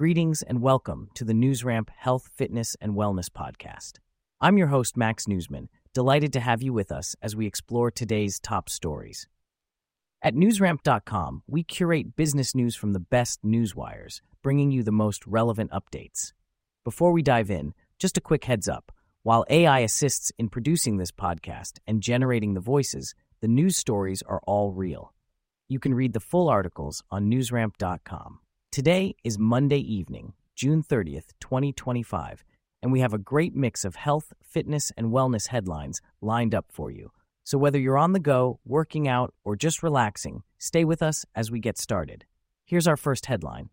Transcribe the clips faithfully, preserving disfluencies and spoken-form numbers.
Greetings and welcome to the NewsRamp Health, Fitness, and Wellness Podcast. I'm your host, Max Newsman, delighted to have you with us as we explore today's top stories. At newsramp dot com, we curate business news from the best newswires, bringing you the most relevant updates. Before we dive in, just a quick heads up. While A I assists in producing this podcast and generating the voices, the news stories are all real. You can read the full articles on newsramp dot com. Today is Monday evening, June thirtieth, twenty twenty-five, and we have a great mix of health, fitness, and wellness headlines lined up for you. So whether you're on the go, working out, or just relaxing, stay with us as we get started. Here's our first headline.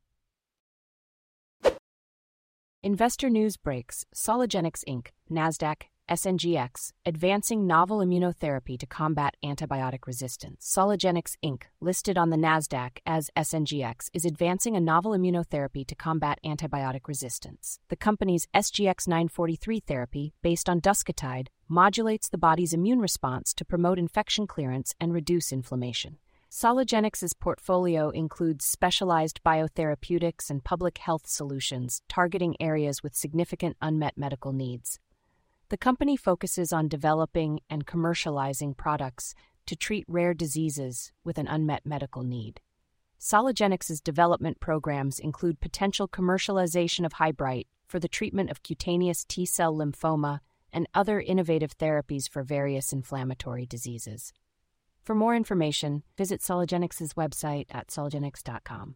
Investor news breaks. Soligenix Incorporated, NASDAQ, S N G X, advancing novel immunotherapy to combat antibiotic resistance. Soligenix Incorporated, listed on the NASDAQ as S N G X, is advancing a novel immunotherapy to combat antibiotic resistance. The company's S G X nine forty-three therapy, based on Duscatide, modulates the body's immune response to promote infection clearance and reduce inflammation. Soligenix's portfolio includes specialized biotherapeutics and public health solutions targeting areas with significant unmet medical needs. The company focuses on developing and commercializing products to treat rare diseases with an unmet medical need. Soligenix's development programs include potential commercialization of Hibrite for the treatment of cutaneous T-cell lymphoma and other innovative therapies for various inflammatory diseases. For more information, visit Soligenix's website at soligenix dot com.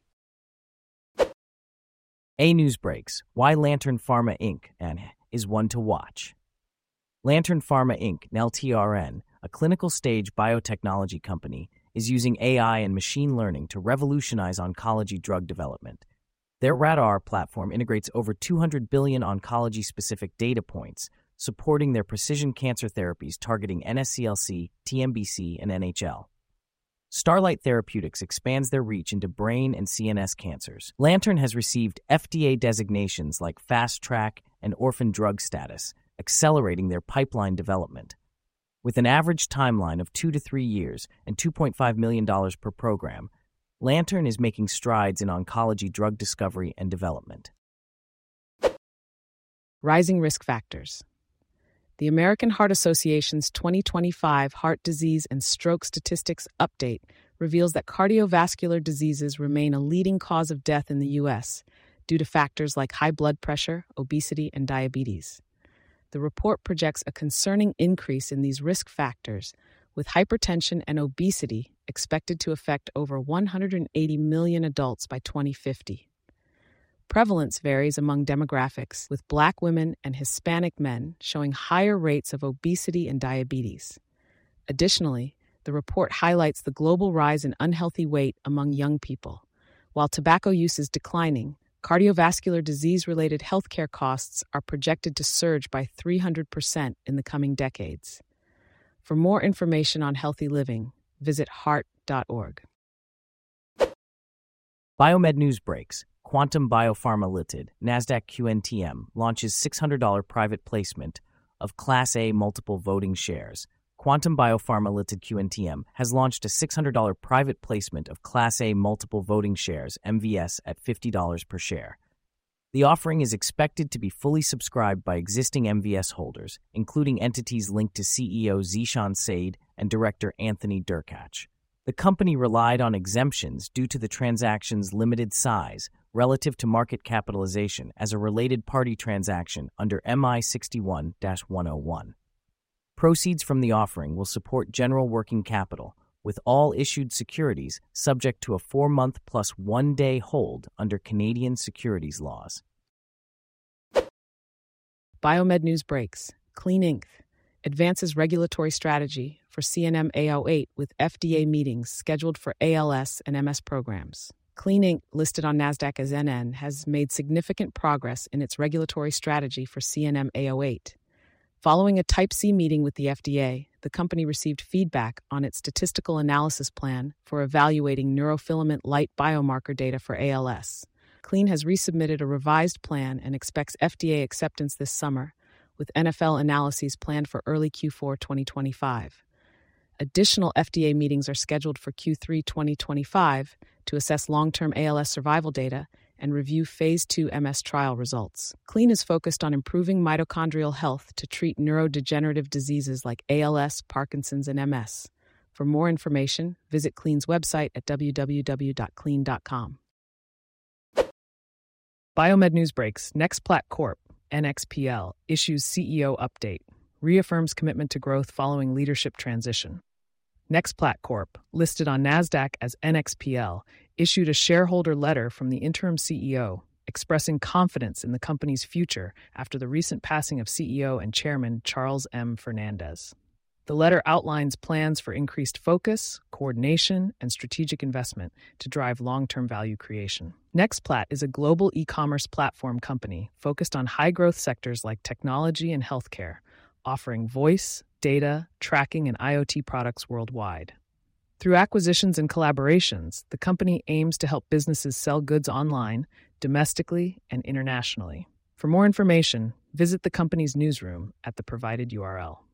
A News Breaks, why Lantern Pharma Incorporated is one to watch. Lantern Pharma Incorporated, L T R N, a clinical-stage biotechnology company, is using A I and machine learning to revolutionize oncology drug development. Their RADAR platform integrates over two hundred billion oncology-specific data points, supporting their precision cancer therapies targeting N S C L C, T M B C, and N H L. Starlight Therapeutics expands their reach into brain and C N S cancers. Lantern has received F D A designations like Fast Track and Orphan Drug status, accelerating their pipeline development. With an average timeline of two to three years and two point five million dollars per program, Lantern is making strides in oncology drug discovery and development. Rising risk factors. The American Heart Association's twenty twenty-five Heart Disease and Stroke Statistics Update reveals that cardiovascular diseases remain a leading cause of death in the U S due to factors like high blood pressure, obesity, and diabetes. The report projects a concerning increase in these risk factors, with hypertension and obesity expected to affect over one hundred eighty million adults by twenty fifty. Prevalence varies among demographics, with Black women and Hispanic men showing higher rates of obesity and diabetes. Additionally, the report highlights the global rise in unhealthy weight among young people. While tobacco use is declining, cardiovascular disease-related healthcare costs are projected to surge by three hundred percent in the coming decades. For more information on healthy living, visit heart dot org. Biomed News Breaks. Quantum Biopharma Limited, NASDAQ Q N T M, launches six hundred dollars private placement of Class A multiple voting shares. Quantum Biopharma Limited Q N T M has launched a six hundred dollars private placement of Class A multiple voting shares, M V S, at fifty dollars per share. The offering is expected to be fully subscribed by existing M V S holders, including entities linked to C E O Zeeshan Said and Director Anthony Derkach. The company relied on exemptions due to the transaction's limited size relative to market capitalization as a related party transaction under M I sixty-one dash one oh one. Proceeds from the offering will support general working capital, with all issued securities subject to a four-month plus one-day hold under Canadian securities laws. Biomed News Breaks. Clean Incorporated advances regulatory strategy for C N M A oh eight with F D A meetings scheduled for A L S and M S programs. Clean Incorporated, listed on NASDAQ as N N, has made significant progress in its regulatory strategy for C N M A oh eight. Following a Type C meeting with the F D A, the company received feedback on its statistical analysis plan for evaluating neurofilament light biomarker data for A L S. Clean has resubmitted a revised plan and expects F D A acceptance this summer, with N F L analyses planned for early Q four twenty twenty-five. Additional F D A meetings are scheduled for Q three twenty twenty-five to assess long-term A L S survival data and review Phase two M S trial results. CLEAN is focused on improving mitochondrial health to treat neurodegenerative diseases like A L S, Parkinson's, and M S. For more information, visit CLEAN's website at w w w dot clean dot com. Biomed News Breaks. Nexplat Corp, N X P L, issues C E O update, reaffirms commitment to growth following leadership transition. Nexplat Corp, listed on NASDAQ as N X P L, issued a shareholder letter from the interim C E O, expressing confidence in the company's future after the recent passing of C E O and Chairman Charles M. Fernandez. The letter outlines plans for increased focus, coordination, and strategic investment to drive long-term value creation. Nexplat is a global e-commerce platform company focused on high-growth sectors like technology and healthcare, offering voice, data, tracking, and IoT products worldwide. Through acquisitions and collaborations, the company aims to help businesses sell goods online, domestically, and internationally. For more information, visit the company's newsroom at the provided U R L.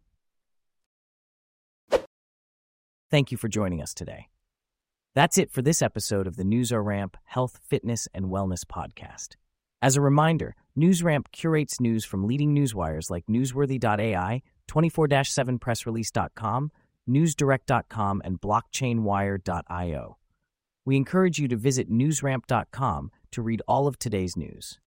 Thank you for joining us today. That's it for this episode of the NewsRamp Health, Fitness, and Wellness Podcast. As a reminder, NewsRamp curates news from leading newswires like newsworthy dot A I, twenty-four seven press release dot com, newsdirect dot com, and blockchain wire dot io. We encourage you to visit newsramp dot com to read all of today's news.